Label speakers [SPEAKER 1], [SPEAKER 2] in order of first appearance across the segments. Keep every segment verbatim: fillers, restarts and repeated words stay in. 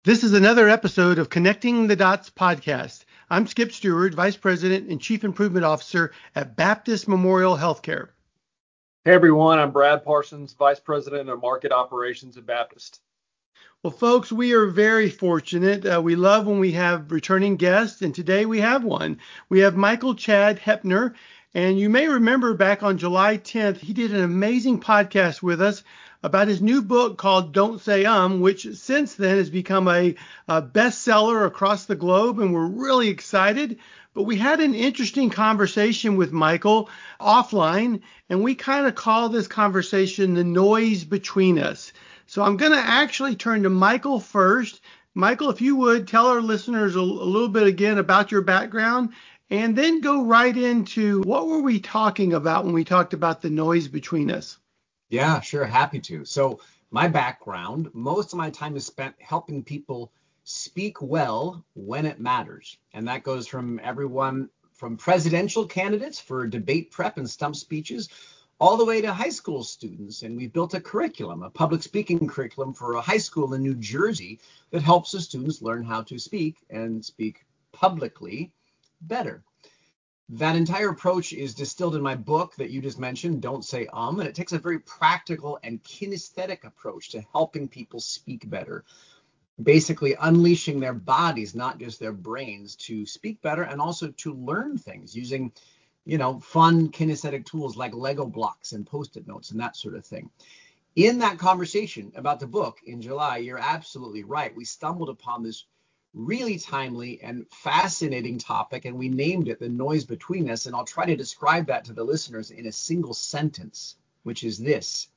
[SPEAKER 1] This is another episode of Connecting the Dots podcast. I'm Skip Stewart, Vice President and Chief Improvement Officer at Baptist Memorial Healthcare.
[SPEAKER 2] Hey everyone, I'm Brad Parsons, Vice President of Market Operations at Baptist.
[SPEAKER 1] Well, folks, we are very fortunate. Uh, we love when we have returning guests, and today we have one. We have Michael Chad Hepner, and you may remember back on July tenth, he did an amazing podcast with us about his new book called Don't Say Um, which since then has become a, a bestseller across the globe, and we're really excited. But we had an interesting conversation with Michael offline, and we kind of call this conversation the noise between us. So I'm going to actually turn to Michael first. Michael, if you would, tell our listeners a, a little bit again about your background, and then go right into what were we talking about when we talked about the noise between us.
[SPEAKER 3] Yeah, sure. Happy to. So my background, most of my time is spent helping people speak well when it matters. And that goes from everyone from presidential candidates for debate prep and stump speeches all the way to high school students. And we've built a curriculum, a public speaking curriculum for a high school in New Jersey that helps the students learn how to speak and speak publicly better. That entire approach is distilled in my book that you just mentioned, Don't Say Um, and it takes a very practical and kinesthetic approach to helping people speak better, basically unleashing their bodies, not just their brains, to speak better and also to learn things using, you know, fun kinesthetic tools like Lego blocks and Post-it notes and that sort of thing. In that conversation about the book in July, you're absolutely right. We stumbled upon this really timely and fascinating topic, and we named it The Noise Between Us, and I'll try to describe that to the listeners in a single sentence, which is this.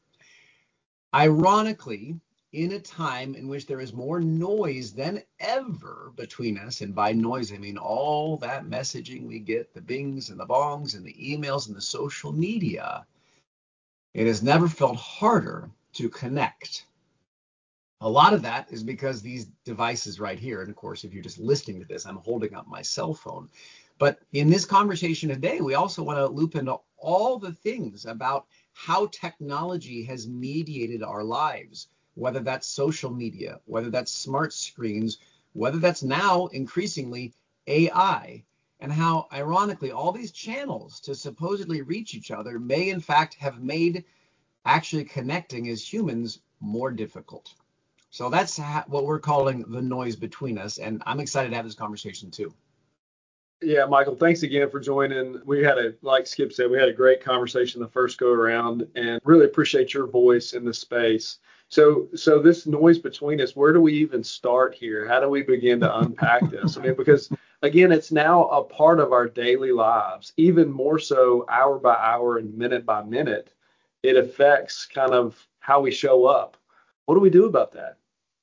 [SPEAKER 3] Ironically, in a time in which there is more noise than ever between us, and by noise I mean all that messaging we get, the bings and the bongs and the emails and the social media, it has never felt harder to connect. A lot of that is because these devices right here, and of course, if you're just listening to this, I'm holding up my cell phone. But in this conversation today, we also want to loop into all the things about how technology has mediated our lives, whether that's social media, whether that's smart screens, whether that's now increasingly A I, and how, ironically, all these channels to supposedly reach each other may in fact have made actually connecting as humans more difficult. So that's what we're calling the noise between us, and I'm excited to have this conversation too.
[SPEAKER 2] Yeah, Michael, thanks again for joining. We had a, like Skip said, we had a great conversation the first go around, and really appreciate your voice in the space. So, so this noise between us, where do we even start here? How do we begin to unpack this? I mean, because again, it's now a part of our daily lives, even more so hour by hour and minute by minute. It affects kind of how we show up. What do we do about that?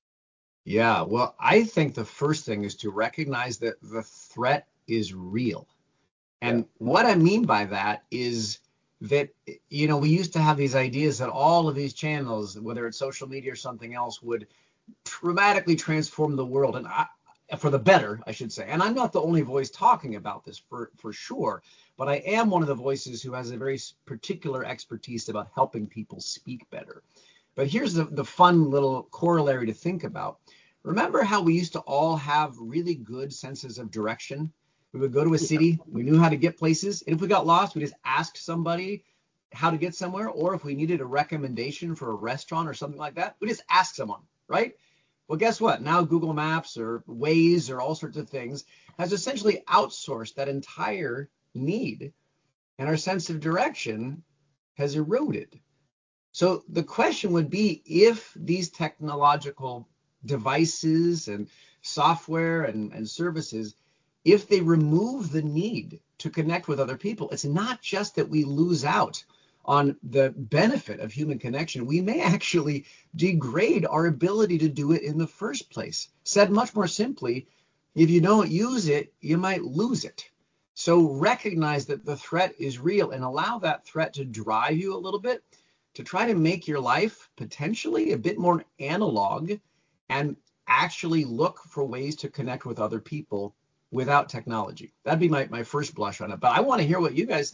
[SPEAKER 3] Yeah, well, I think the first thing is to recognize that the threat is real. And yeah. What I mean by that is that, you know, we used to have these ideas that all of these channels, whether it's social media or something else, would dramatically transform the world, and I, for the better, I should say. And I'm not the only voice talking about this for, for sure, but I am one of the voices who has a very particular expertise about helping people speak better. But here's the, the fun little corollary to think about. Remember how we used to all have really good senses of direction? We would go to a city, we knew how to get places, and if we got lost, we just asked somebody how to get somewhere, or if we needed a recommendation for a restaurant or something like that, we just ask someone, right? Well, guess what? Now Google Maps or Waze or all sorts of things has essentially outsourced that entire need, and our sense of direction has eroded. So the question would be, if these technological devices and software and, and services, if they remove the need to connect with other people, it's not just that we lose out on the benefit of human connection. We may actually degrade our ability to do it in the first place. Said much more simply, if you don't use it, you might lose it. So recognize that the threat is real and allow that threat to drive you a little bit, to try to make your life potentially a bit more analog and actually look for ways to connect with other people without technology. That'd be my, my first blush on it. But I want to hear what you guys think.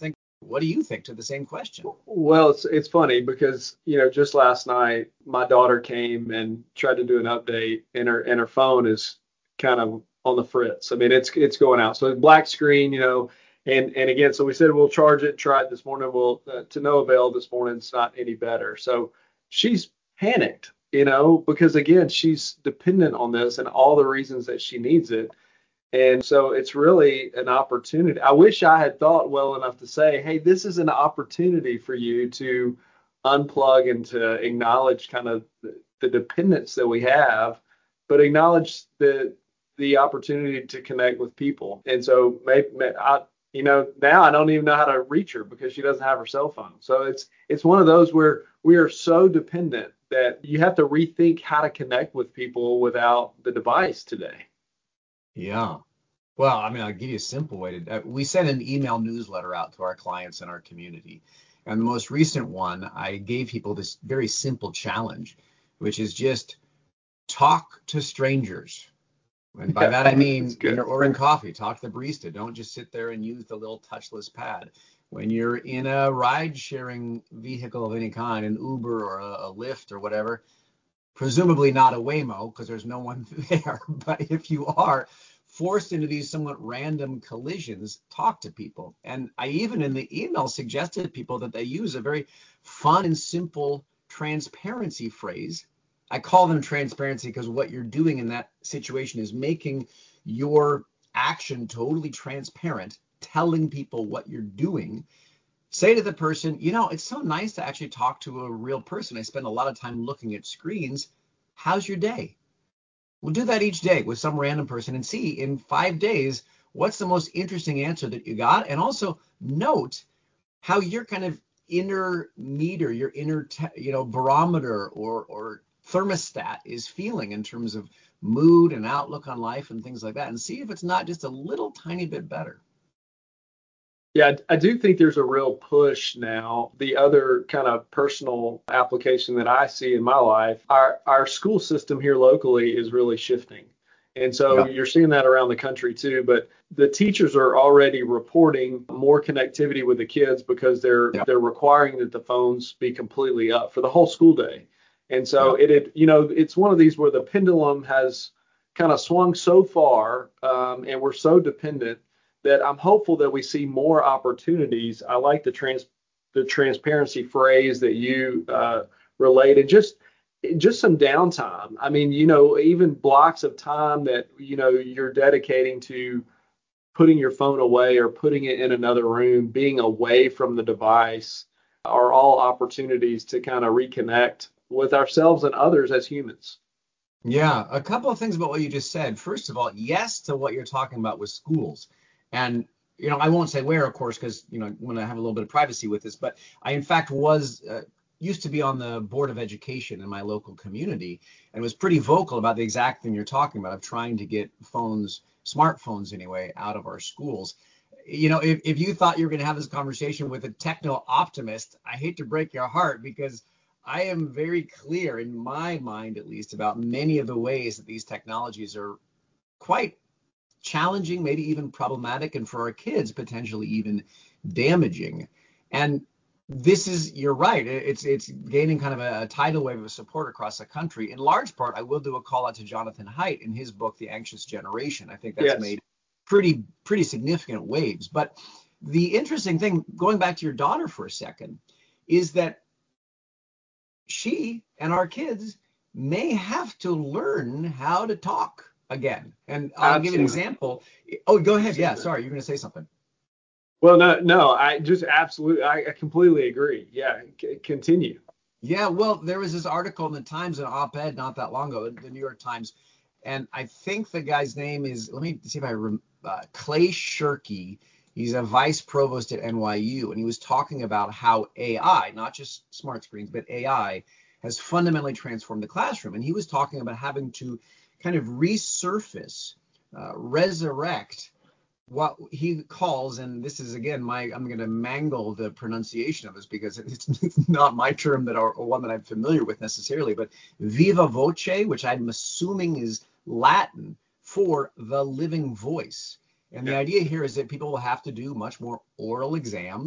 [SPEAKER 3] what do you think to the same question?
[SPEAKER 2] Well, it's it's funny because, you know, just last night my daughter came and tried to do an update, and her and her phone is kind of on the fritz. I mean, it's it's going out. So black screen, you know, and and again, so we said we'll charge it, try it this morning. Well, uh, to no avail this morning. It's not any better. So she's panicked, you know, because again, she's dependent on this and all the reasons that she needs it. And so it's really an opportunity. I wish I had thought well enough to say, hey, this is an opportunity for you to unplug and to acknowledge kind of the, the dependence that we have, but acknowledge the the opportunity to connect with people. And so maybe I, you know, now I don't even know how to reach her because she doesn't have her cell phone. So it's it's one of those where we are so dependent that you have to rethink how to connect with people without the device today.
[SPEAKER 3] Yeah. Well, I mean, I'll give you a simple way to. Uh, we send an email newsletter out to our clients in our community. And the most recent one, I gave people this very simple challenge, which is just talk to strangers. And by
[SPEAKER 2] Yeah,
[SPEAKER 3] that, I mean,
[SPEAKER 2] good.
[SPEAKER 3] in your, or in coffee, talk to the barista. Don't just sit there and use the little touchless pad. When you're in a ride sharing vehicle of any kind, an Uber or a, a Lyft or whatever, presumably not a Waymo because there's no one there. But if you are forced into these somewhat random collisions, talk to people. And I even in the email suggested to people that they use a very fun and simple transparency phrase. I call them transparency because what you're doing in that situation is making your action totally transparent, telling people what you're doing. Say to the person, you know, it's so nice to actually talk to a real person. I spend a lot of time looking at screens. How's your day? We'll do that each day with some random person and see in five days what's the most interesting answer that you got. And also note how your kind of inner meter, your inner, te- you know, barometer or or thermostat is feeling in terms of mood and outlook on life and things like that, and see if it's not just a little tiny bit better.
[SPEAKER 2] Yeah, I do think there's a real push now. The other kind of personal application that I see in my life, our our school system here locally is really shifting. And so
[SPEAKER 3] Yeah.
[SPEAKER 2] you're seeing that around the country too, but the teachers are already reporting more connectivity with the kids because they're
[SPEAKER 3] Yeah.
[SPEAKER 2] they're requiring that the phones be completely up for the whole school day. And so
[SPEAKER 3] Yeah.
[SPEAKER 2] it, it you know, it's one of these where the pendulum has kind of swung so far, um, and we're so dependent that I'm hopeful that we see more opportunities. I like the trans the transparency phrase that you uh, related. Just just some downtime. I mean, you know, even blocks of time that you know you're dedicating to putting your phone away or putting it in another room, being away from the device, are all opportunities to kind of reconnect with ourselves and others as humans.
[SPEAKER 3] Yeah, a couple of things about what you just said. First of all, yes to what you're talking about with schools. And, you know, I won't say where, of course, because, you know, I want to have a little bit of privacy with this, but I, in fact, was uh, used to be on the Board of Education in my local community and was pretty vocal about the exact thing you're talking about of trying to get phones, smartphones anyway, out of our schools. You know, if, if you thought you were going to have this conversation with a techno optimist, I hate to break your heart because I am very clear in my mind, at least, about many of the ways that these technologies are quite challenging, maybe even problematic, and for our kids, potentially even damaging. And this is, you're right, it's it's gaining kind of a, a tidal wave of support across the country. In large part, I will do a call out to Jonathan Haidt in his book, The Anxious Generation. I think that's
[SPEAKER 2] Yes.
[SPEAKER 3] made pretty, pretty significant waves. But the interesting thing, going back to your daughter for a second, is that she and our kids may have to learn how to talk again. And I'll give you an
[SPEAKER 2] Absolutely.
[SPEAKER 3] example. Oh, go ahead. Yeah,
[SPEAKER 2] Absolutely.
[SPEAKER 3] sorry, you're going to say something.
[SPEAKER 2] Well, no, no, I just absolutely, I, I completely agree. Yeah, c- continue.
[SPEAKER 3] Yeah, well, there was this article in the Times, an op-ed not that long ago, the New York Times, and I think the guy's name is, let me see if I remember, uh, Clay Shirky. He's a vice provost at N Y U, and he was talking about how A I, not just smart screens, but A I, has fundamentally transformed the classroom. And he was talking about having to kind of resurface, uh, resurrect what he calls, and this is again my, I'm going to mangle the pronunciation of this because it's, it's not my term that or, or one that I'm familiar with necessarily, but viva voce, which I'm assuming is Latin for the living voice. And the
[SPEAKER 2] Yeah.
[SPEAKER 3] idea here is that people will have to do much more oral exams,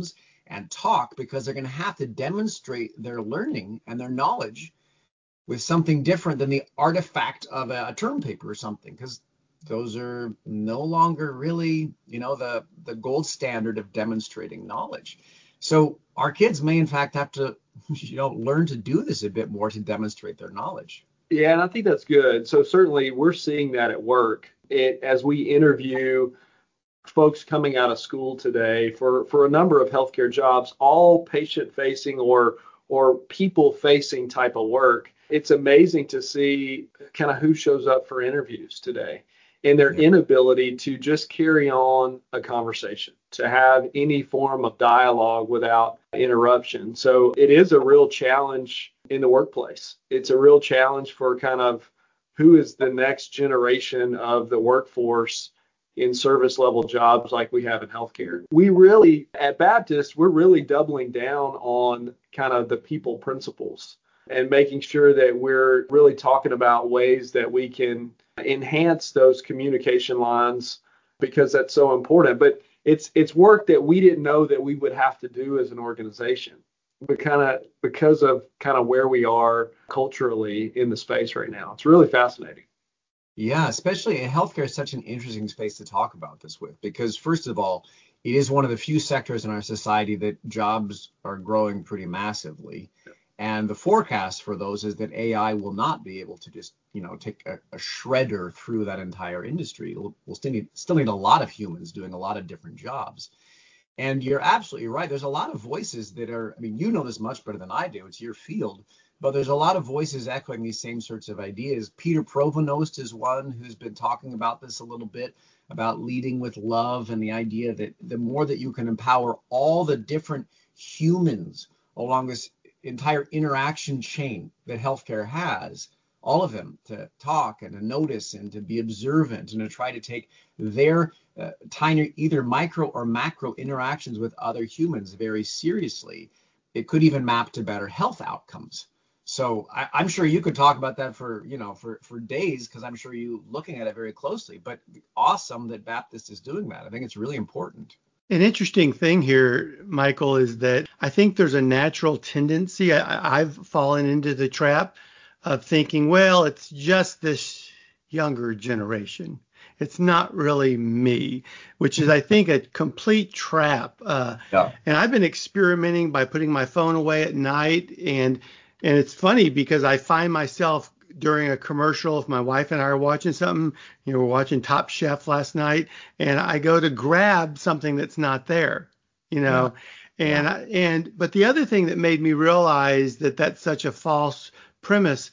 [SPEAKER 3] and talk, because they're going to have to demonstrate their learning and their knowledge with something different than the artifact of a, a term paper or something, because those are no longer really, you know, the, the gold standard of demonstrating knowledge. So our kids may, in fact, have to, you know, learn to do this a bit more to demonstrate their knowledge.
[SPEAKER 2] Yeah, and I think that's good. So certainly we're seeing that at work. It, as we interview folks coming out of school today for, for a number of healthcare jobs, all patient-facing or or people-facing type of work, it's amazing to see kind of who shows up for interviews today and their
[SPEAKER 3] Yeah.
[SPEAKER 2] inability to just carry on a conversation, to have any form of dialogue without interruption. So it is a real challenge in the workplace. It's a real challenge for kind of who is the next generation of the workforce in service level jobs like we have in healthcare. We really, at Baptist, we're really doubling down on kind of the people principles and making sure that we're really talking about ways that we can enhance those communication lines, because that's so important. But it's it's work that we didn't know that we would have to do as an organization, but kind of because of kind of where we are culturally in the space right now. It's really fascinating.
[SPEAKER 3] Yeah, especially in healthcare is such an interesting space to talk about this with, because first of all, it is one of the few sectors in our society that jobs are growing pretty massively. And the forecast for those is that A I will not be able to just, you know, take a, a shredder through that entire industry. It'll, we'll still need, still need a lot of humans doing a lot of different jobs. And you're absolutely right. There's a lot of voices that are, I mean, you know this much better than I do. It's your field. But there's a lot of voices echoing these same sorts of ideas. Peter Provonost is one who's been talking about this a little bit, about leading with love and the idea that the more that you can empower all the different humans along this entire interaction chain that healthcare has, all of them to talk and to notice and to be observant and to try to take their uh, tiny, either micro or macro interactions with other humans very seriously. It could even map to better health outcomes. So I, I'm sure you could talk about that for, you know, for, for days, because I'm sure you looking at it very closely. But awesome that Baptist is doing that. I think it's really important.
[SPEAKER 1] An interesting thing here, Michael, is that I think there's a natural tendency. I, I've fallen into the trap of thinking, well, it's just this younger generation. It's not really me, which is, I think, a complete trap. Uh,
[SPEAKER 3] Yeah.
[SPEAKER 1] And I've been experimenting by putting my phone away at night. And and it's funny because I find myself during a commercial, if my wife and I are watching something, you know, we're watching Top Chef last night, and I go to grab something that's not there, you know,
[SPEAKER 3] Yeah.
[SPEAKER 1] and
[SPEAKER 3] Yeah.
[SPEAKER 1] I, and but the other thing that made me realize that that's such a false premise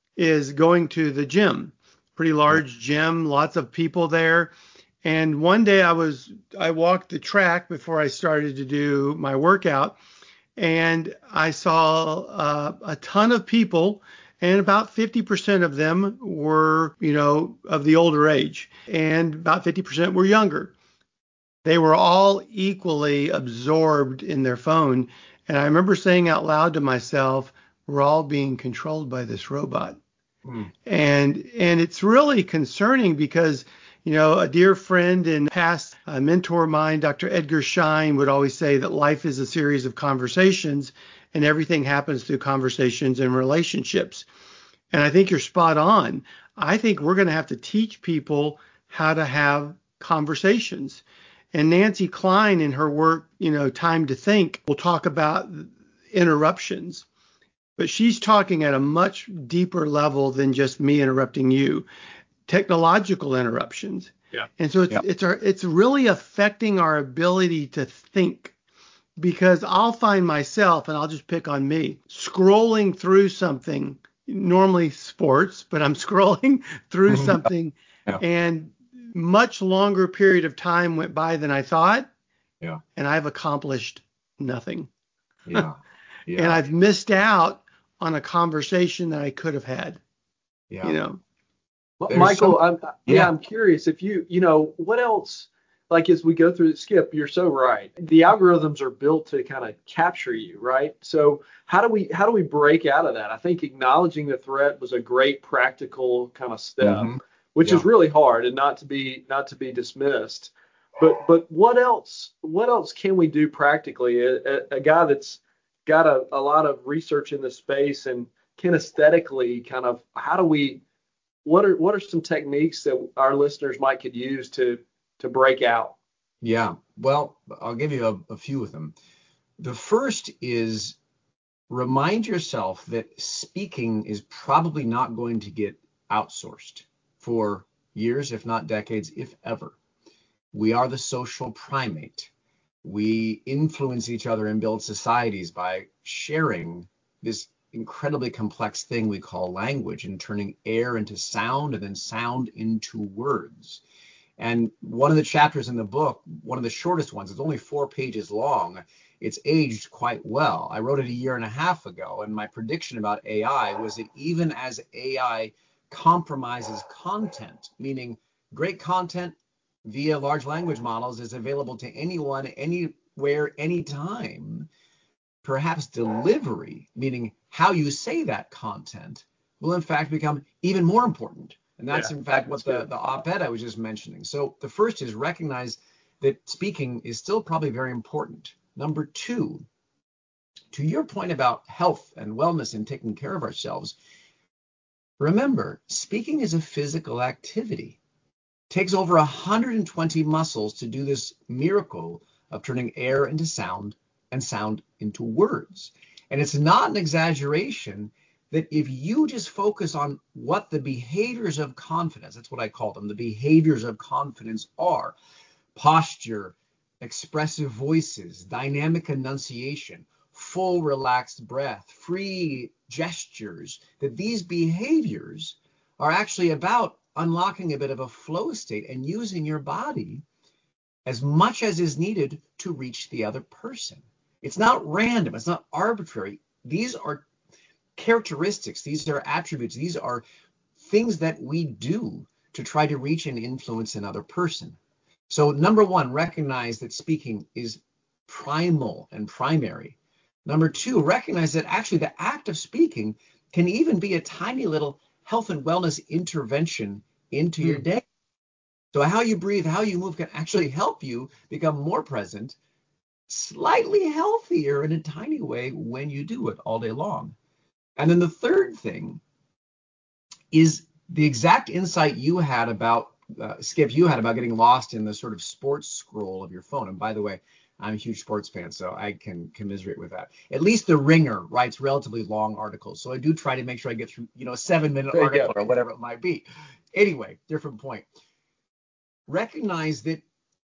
[SPEAKER 1] is going to the gym, pretty large gym, lots of people there. And one day I was I walked the track before I started to do my workout, and I saw uh, a ton of people, and about fifty percent of them were, you know, of the older age, and about fifty percent were younger. They were all equally absorbed in their phone. And I remember saying out loud to myself, we're all being controlled by this robot.
[SPEAKER 3] Mm.
[SPEAKER 1] And and it's really concerning because, you know, a dear friend and past uh, mentor of mine, Doctor Edgar Schein, would always say that life is a series of conversations and everything happens through conversations and relationships. And I think you're spot on. I think we're going to have to teach people how to have conversations. And Nancy Klein in her work, you know, Time to Think, will talk about interruptions. But she's talking at a much deeper level than just me interrupting you. Technological interruptions.
[SPEAKER 2] Yeah.
[SPEAKER 1] And so it's
[SPEAKER 3] Yeah.
[SPEAKER 1] it's our it's really affecting our ability to think, because I'll find myself, and I'll just pick on me, scrolling through something, normally sports, but I'm scrolling through something,
[SPEAKER 3] Yeah.
[SPEAKER 1] and much longer period of time went by than I thought,
[SPEAKER 3] Yeah.
[SPEAKER 1] and I've accomplished nothing.
[SPEAKER 3] Yeah.
[SPEAKER 1] And
[SPEAKER 3] Yeah.
[SPEAKER 1] I've missed out on a conversation that I could have had,
[SPEAKER 3] Yeah.
[SPEAKER 1] you know.
[SPEAKER 2] Well,
[SPEAKER 3] There's
[SPEAKER 2] Michael,
[SPEAKER 3] some-
[SPEAKER 2] I'm yeah.
[SPEAKER 3] Yeah.
[SPEAKER 2] I'm curious if you, you know, what else, like as we go through Skip, you're so right. The algorithms are built to kind of capture you, right? So how do we how do we break out of that? I think acknowledging the threat was a great practical kind of step,
[SPEAKER 3] Mhm.
[SPEAKER 2] which
[SPEAKER 3] Yeah.
[SPEAKER 2] is really hard and not to be not to be dismissed. But but what else? What else can we do practically? A, a, a guy that's got a, a lot of research in the space and kinesthetically, kind of, how do we? What are what are some techniques that our listeners might could use to to break out?
[SPEAKER 3] Yeah, well, I'll give you a, a few of them. The first is remind yourself that speaking is probably not going to get outsourced for years, if not decades, if ever. We are the social primate. We influence each other and build societies by sharing this incredibly complex thing we call language and turning air into sound and then sound into words. And one of the chapters in the book, one of the shortest ones, it's only four pages long. It's aged quite well. I wrote it a year and a half ago, and my prediction about A I was that even as A I compromises content, meaning great content via large language models is available to anyone, anywhere, anytime, perhaps delivery, meaning how you say that content, will in fact become even more important. And that's
[SPEAKER 2] Yeah,
[SPEAKER 3] in fact what the,
[SPEAKER 2] good.
[SPEAKER 3] the op-ed I was just mentioning. So the first is recognize that speaking is still probably very important. Number two, to your point about health and wellness and taking care of ourselves, remember, speaking is a physical activity. It takes over one hundred twenty muscles to do this miracle of turning air into sound and sound into words. And it's not an exaggeration that if you just focus on what the behaviors of confidence, that's what I call them, the behaviors of confidence are: posture, expressive voices, dynamic enunciation, full relaxed breath, free gestures, that these behaviors are actually about unlocking a bit of a flow state and using your body as much as is needed to reach the other person. It's not random. It's not arbitrary. These are characteristics. These are attributes. These are things that we do to try to reach and influence another person. So number one, recognize that speaking is primal and primary. Number two, recognize that actually the act of speaking can even be a tiny little health and wellness intervention into your
[SPEAKER 2] Hmm.
[SPEAKER 3] day. So how you breathe, how you move can actually help you become more present, slightly healthier in a tiny way when you do it all day long. And then the third thing is the exact insight you had about, uh, Skip, you had about getting lost in the sort of sports scroll of your phone. And by the way, I'm a huge sports fan, so I can commiserate with that. At least the Ringer writes relatively long articles, so I do try to make sure I get through, you know, a seven-minute
[SPEAKER 2] There you
[SPEAKER 3] article
[SPEAKER 2] go.
[SPEAKER 3] or whatever it might be. Anyway, different point. Recognize that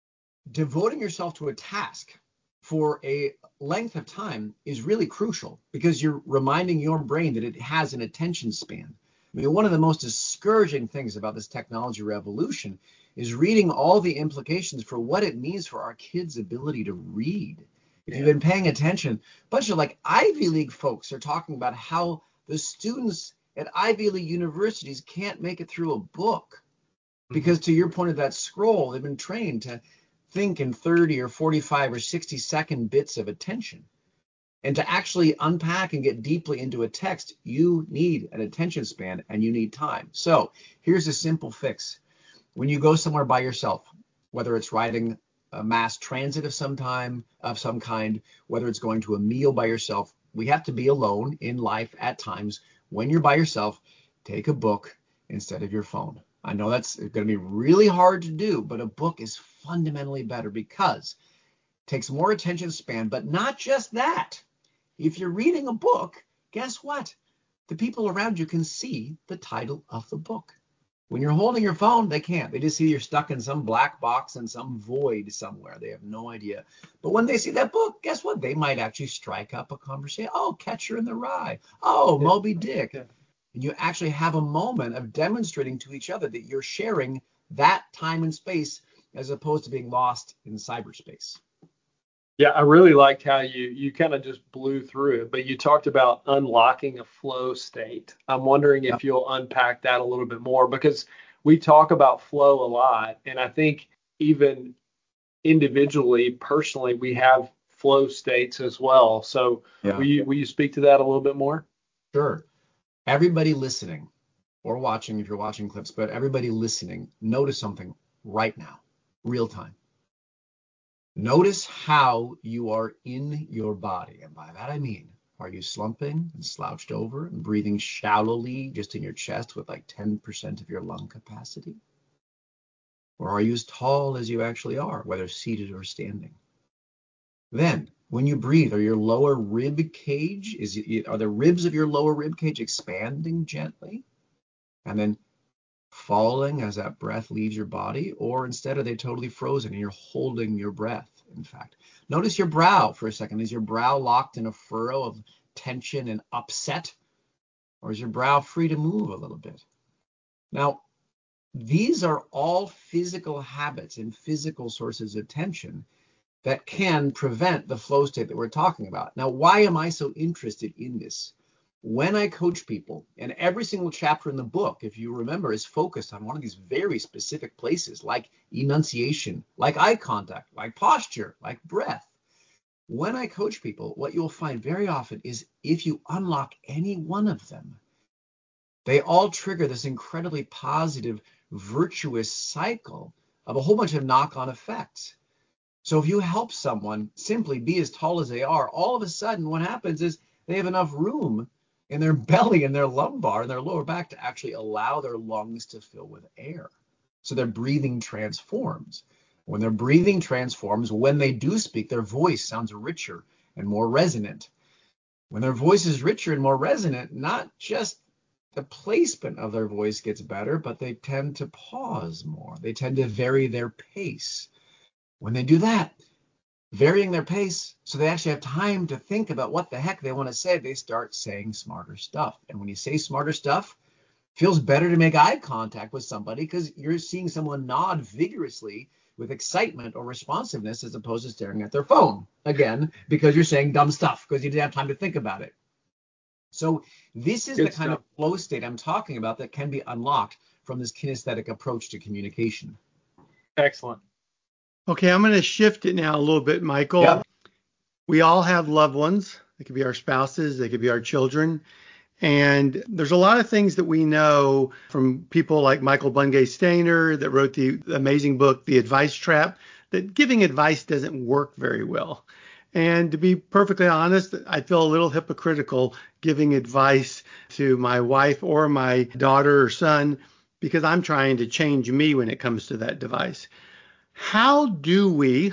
[SPEAKER 3] devoting yourself to a task for a length of time is really crucial because you're reminding your brain that it has an attention span. I mean, one of the most discouraging things about this technology revolution is reading all the implications for what it means for our kids' ability to read. If you've
[SPEAKER 2] Yeah.
[SPEAKER 3] been paying attention, a bunch of like Ivy League folks are talking about how the students at Ivy League universities can't make it through a book because, to your point of that scroll, they've been trained to think in thirty or forty-five or sixty second bits of attention. And to actually unpack and get deeply into a text, you need an attention span and you need time. So here's a simple fix. When you go somewhere by yourself, whether it's riding a mass transit of some time, of some kind, whether it's going to a meal by yourself, we have to be alone in life at times. When you're by yourself, take a book instead of your phone. I know that's going to be really hard to do, but a book is fundamentally better because it takes more attention span, but not just that. If you're reading a book, guess what? The people around you can see the title of the book. When you're holding your phone, they can't. They just see you're stuck in some black box in some void somewhere. They have no idea. But when they see that book, guess what? They might actually strike up a conversation. Oh, Catcher in the Rye. Oh,
[SPEAKER 2] Yeah.
[SPEAKER 3] Moby Dick.
[SPEAKER 2] Yeah.
[SPEAKER 3] And you actually have a moment of demonstrating to each other that you're sharing that time and space as opposed to being lost in cyberspace.
[SPEAKER 2] Yeah, I really liked how you you kind of just blew through it, but you talked about unlocking a flow state. I'm wondering
[SPEAKER 3] Yep.
[SPEAKER 2] if you'll unpack that a little bit more because we talk about flow a lot, and I think even individually, personally, we have flow states as well. So will
[SPEAKER 3] Yeah.
[SPEAKER 2] you will you speak to that a little bit more?
[SPEAKER 3] Sure. Everybody listening or watching, if you're watching clips, but everybody listening, notice something right now, real time. Notice how you are in your body. And by that I mean, are you slumping and slouched over and breathing shallowly just in your chest with like ten percent of your lung capacity? Or are you as tall as you actually are, whether seated or standing? Then, when you breathe, are your lower rib cage, is it, are the ribs of your lower rib cage expanding gently and then falling as that breath leaves your body? Or instead, are they totally frozen and you're holding your breath, in fact? Notice your brow for a second. Is your brow locked in a furrow of tension and upset? Or is your brow free to move a little bit? Now, these are all physical habits and physical sources of tension that can prevent the flow state that we're talking about. Now, why am I so interested in this? When I coach people, and every single chapter in the book, if you remember, is focused on one of these very specific places, like enunciation, like eye contact, like posture, like breath. When I coach people, what you'll find very often is if you unlock any one of them, they all trigger this incredibly positive, virtuous cycle of a whole bunch of knock-on effects. So if you help someone simply be as tall as they are, all of a sudden what happens is they have enough room in their belly and their lumbar and their lower back to actually allow their lungs to fill with air. So their breathing transforms. When their breathing transforms, when they do speak, their voice sounds richer and more resonant. When their voice is richer and more resonant, not just the placement of their voice gets better, but they tend to pause more. They tend to vary their pace. When they do that, varying their pace so they actually have time to think about what the heck they want to say, they start saying smarter stuff. And when you say smarter stuff, it feels better to make eye contact with somebody because you're seeing someone nod vigorously with excitement or responsiveness as opposed to staring at their phone, again, because you're saying dumb stuff because you didn't have time to think about it. So this is
[SPEAKER 2] Good
[SPEAKER 3] the kind
[SPEAKER 2] stuff.
[SPEAKER 3] of flow state I'm talking about that can be unlocked from this kinesthetic approach to communication.
[SPEAKER 2] Excellent.
[SPEAKER 1] Okay, I'm going to shift it now a little bit, Michael.
[SPEAKER 3] Yep.
[SPEAKER 1] We all have loved ones. They could be our spouses, they could be our children. And there's a lot of things that we know from people like Michael Bungay Stainer that wrote the amazing book, The Advice Trap, that giving advice doesn't work very well. And to be perfectly honest, I feel a little hypocritical giving advice to my wife or my daughter or son because I'm trying to change me when it comes to that device. How do we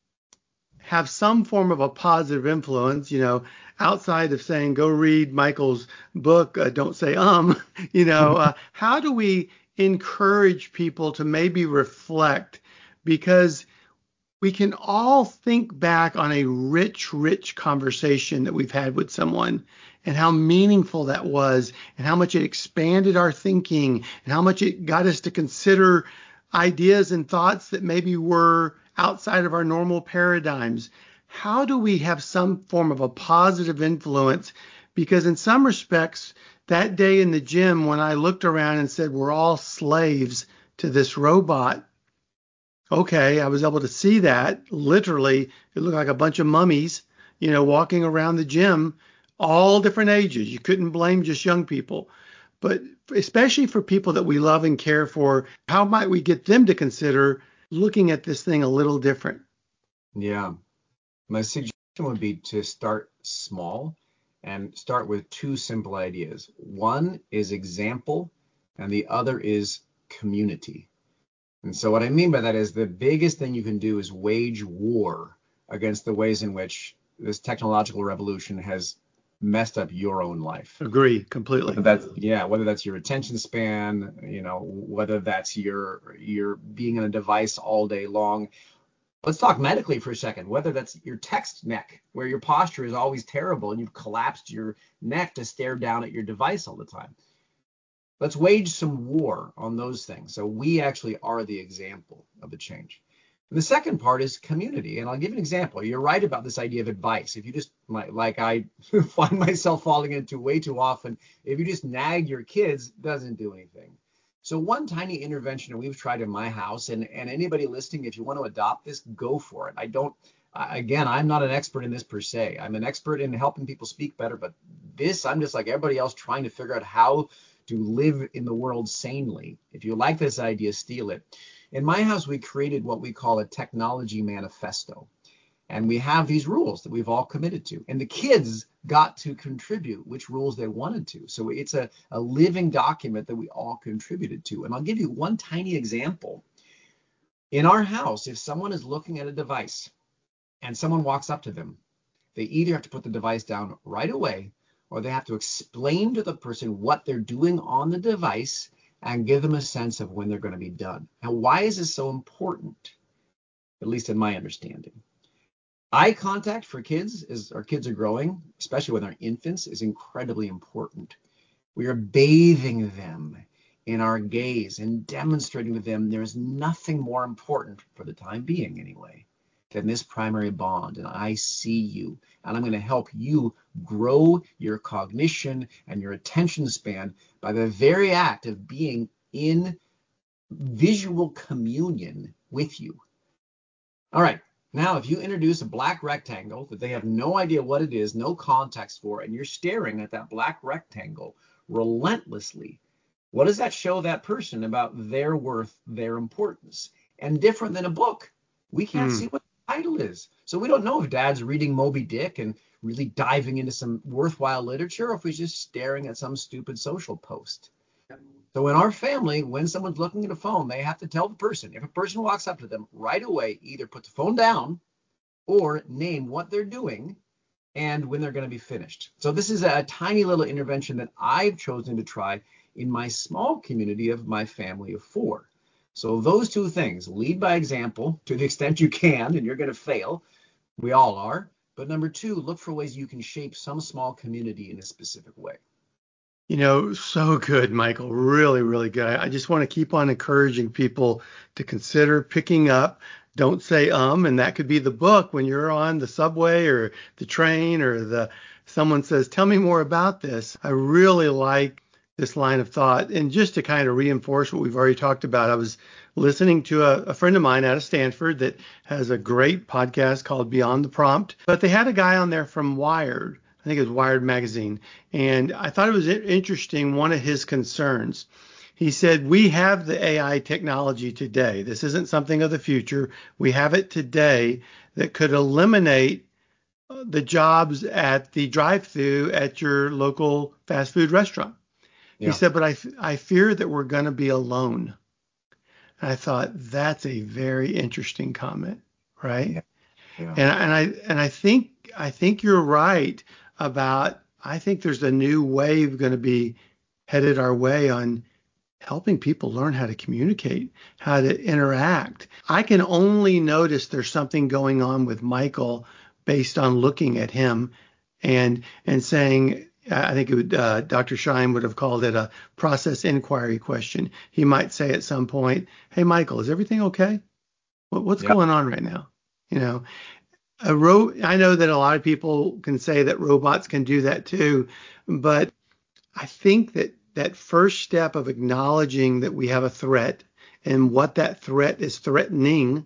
[SPEAKER 1] have some form of a positive influence, you know, outside of saying, go read Michael's book, uh, don't say um, you know, uh, how do we encourage people to maybe reflect? Because we can all think back on a rich, rich conversation that we've had with someone and how meaningful that was and how much it expanded our thinking and how much it got us to consider ideas and thoughts that maybe were outside of our normal paradigms. How do we have some form of a positive influence? Because in some respects, that day in the gym, when I looked around and said, we're all slaves to this robot, okay, I was able to see that. Literally, it looked like a bunch of mummies, you know, walking around the gym, all different ages. You couldn't blame just young people. But especially for people that we love and care for, how might we get them to consider looking at this thing a little different?
[SPEAKER 3] Yeah. My suggestion would be to start small and start with two simple ideas. One is example, and the other is community. And so what I mean by that is the biggest thing you can do is wage war against the ways in which this technological revolution has messed up your own life.
[SPEAKER 1] Agree completely.
[SPEAKER 3] Whether that's, yeah, whether that's your attention span, you know, whether that's your your being on a device all day long. Let's talk medically for a second, whether that's your text neck, where your posture is always terrible and you've collapsed your neck to stare down at your device all the time. Let's wage some war on those things. So we actually are the example of the change. And the second part is community. And I'll give an example. You're right about this idea of advice. If you just, like I find myself falling into way too often, if you just nag your kids, it doesn't do anything. So one tiny intervention we've tried in my house, and, and anybody listening, if you want to adopt this, go for it. I don't, again, I'm not an expert in this per se. I'm an expert in helping people speak better, but this, I'm just like everybody else trying to figure out how to live in the world sanely. If you like this idea, steal it. in my house, we created what we call a technology manifesto. And we have these rules that we've all committed to. And the kids got to contribute which rules they wanted to. So it's a, a living document that we all contributed to. And I'll give you one tiny example. In our house, if someone is looking at a device and someone walks up to them, they either have to put the device down right away, or they have to explain to the person what they're doing on the device and give them a sense of when they're going to be done. Now, why is this so important? At least in my understanding. Eye contact for kids, as our kids are growing, especially when they're infants, is incredibly important. We are bathing them in our gaze and demonstrating to them there is nothing more important, for the time being anyway, than this primary bond. And I see you, and I'm going to help you grow your cognition and your attention span by the very act of being in visual communion with you. All right. Now, if you introduce a black rectangle that they have no idea what it is, no context for, and you're staring at that black rectangle relentlessly, what does that show that person about their worth, their importance? And different than a book, we can't mm. see what the title is. So we don't know if Dad's reading Moby Dick and really diving into some worthwhile literature, or if he's just staring at some stupid social post. So in our family, when someone's looking at a phone, they have to tell the person, if a person walks up to them right away, either put the phone down or name what they're doing and when they're going to be finished. So this is a tiny little intervention that I've chosen to try in my small community of my family of four. So those two things, lead by example to the extent you can, and you're going to fail. We all are. But number two, look for ways you can shape some small community in a specific way.
[SPEAKER 1] You know, so good, Michael. Really, really good. I just want to keep on encouraging people to consider picking up Don't Say Um, and that could be the book when you're on the subway or the train or the someone says, tell me more about this. I really like this line of thought. And just to kind of reinforce what we've already talked about, I was listening to a, a friend of mine out of Stanford that has a great podcast called Beyond the Prompt, but they had a guy on there from Wired. I think it was Wired magazine. And I thought it was interesting, one of his concerns. He said, we have the A I technology today. This isn't something of the future. We have it today that could eliminate the jobs at the drive-thru at your local fast food restaurant. Yeah. He said, but I, I fear that we're going to be alone. And I thought, that's a very interesting comment, right? Yeah. Yeah. And, and I and I think I think you're right about, I think there's a new wave going to be headed our way on helping people learn how to communicate, how to interact. I can only notice there's something going on with Michael based on looking at him and and saying, I think it would, uh, Doctor Schein would have called it a process inquiry question. He might say at some point, hey, Michael, is everything okay? What, what's yep. going on right now? You know, A ro- I know that a lot of people can say that robots can do that too, but I think that that first step of acknowledging that we have a threat and what that threat is threatening,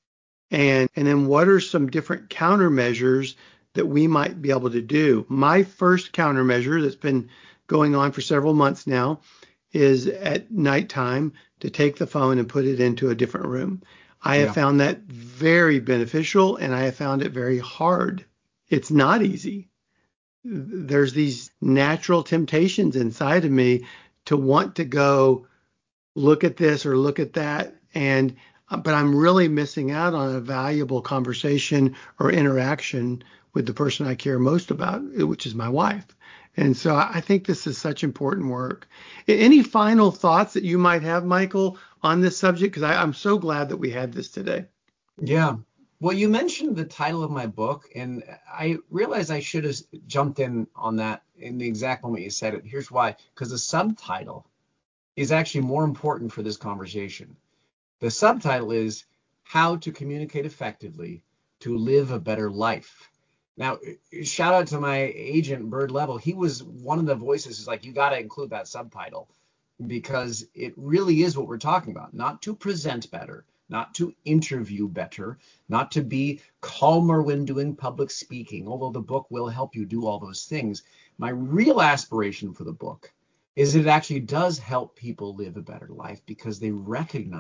[SPEAKER 1] and and then what are some different countermeasures that we might be able to do. My first countermeasure that's been going on for several months now is at nighttime to take the phone and put it into a different room. I have yeah. found that very beneficial, and I have found it very hard. It's not easy. There's these natural temptations inside of me to want to go look at this or look at that, and but I'm really missing out on a valuable conversation or interaction with the person I care most about, which is my wife. And so I think this is such important work. Any final thoughts that you might have, Michael, on this subject? Because I'm so glad that we had this today.
[SPEAKER 3] Yeah. Well, you mentioned the title of my book, and I realized I should have jumped in on that in the exact moment you said it. Here's why. Because the subtitle is actually more important for this conversation. The subtitle is How to Communicate Effectively to Live a Better Life. Now, shout out to my agent, Bird Level. He was one of the voices who's like, you got to include that subtitle, because it really is what we're talking about. Not to present better, not to interview better, not to be calmer when doing public speaking, although the book will help you do all those things. My real aspiration for the book is it actually does help people live a better life, because they recognize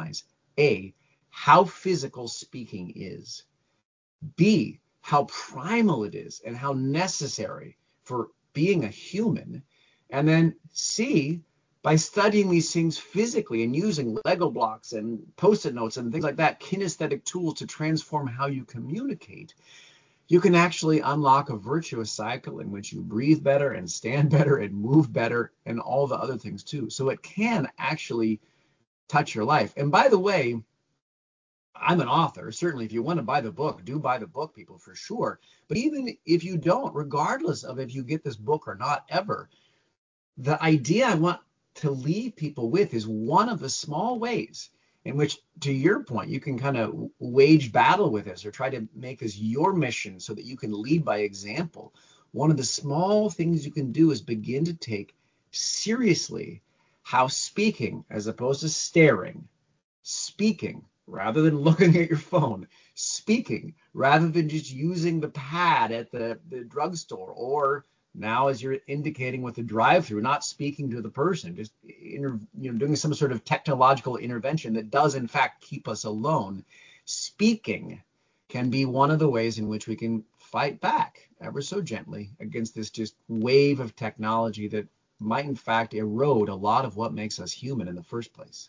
[SPEAKER 3] A, how physical speaking is. B, how primal it is and how necessary for being a human. And then C, by studying these things physically and using Lego blocks and Post-it notes and things like that, kinesthetic tools to transform how you communicate, you can actually unlock a virtuous cycle in which you breathe better and stand better and move better and all the other things too. So it can actually touch your life. And by the way, I'm an author. Certainly, if you want to buy the book, do buy the book, people, for sure. But even if you don't, regardless of if you get this book or not ever, the idea I want to leave people with is one of the small ways in which, to your point, you can kind of wage battle with this or try to make this your mission so that you can lead by example. One of the small things you can do is begin to take seriously how speaking, as opposed to staring, speaking rather than looking at your phone, speaking rather than just using the pad at the, the drugstore, or now, as you're indicating with the drive-through, not speaking to the person, just inter, you know, doing some sort of technological intervention that does in fact keep us alone. Speaking can be one of the ways in which we can fight back ever so gently against this just wave of technology that might in fact erode a lot of what makes us human in the first place.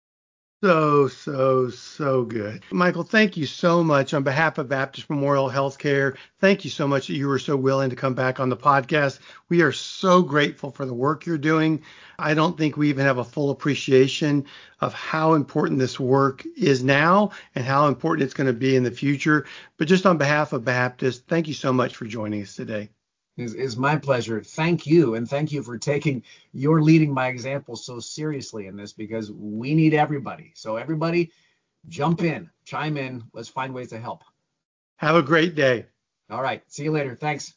[SPEAKER 1] So, so, so good. Michael, thank you so much on behalf of Baptist Memorial Healthcare. Thank you so much that you were so willing to come back on the podcast. We are so grateful for the work you're doing. I don't think we even have a full appreciation of how important this work is now and how important it's going to be in the future. But just on behalf of Baptist, thank you so much for joining us today.
[SPEAKER 3] Is is my pleasure. Thank you. And thank you for taking your leading by example so seriously in this, because we need everybody. So everybody jump in, chime in. Let's find ways to help.
[SPEAKER 1] Have a great day.
[SPEAKER 3] All right. See you later. Thanks.